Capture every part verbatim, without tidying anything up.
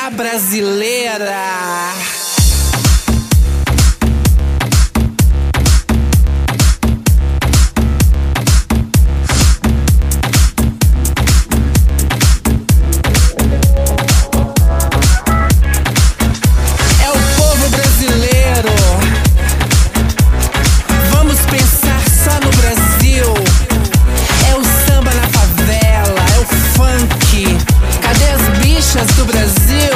popular brasileira. Do Brasil,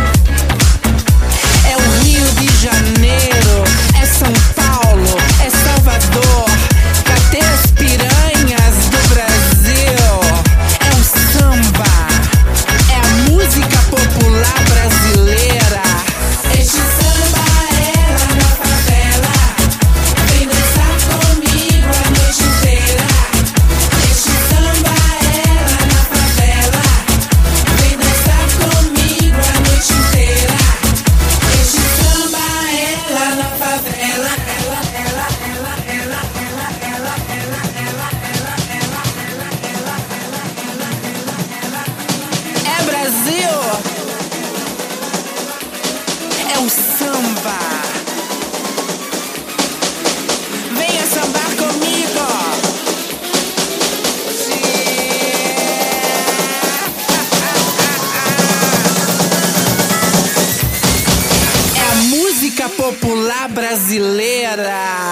é o Rio de Janeiro, é São Paulo, é Salvador, cadê as piranhas do Brasil? É o samba, é a música popular brasileira. Este samba é lá na favela, vem dançar comigo a noite inteira. Este samba é lá na favela, vem dançar comigo a noite inteira. Este samba é lá na favela. Ela, ela, ela, ela, ela, ela, ela, ela, ela, ela, ela, ela, ela. É Brasil, é o samba. Venha sambar comigo. É a música popular brasileira.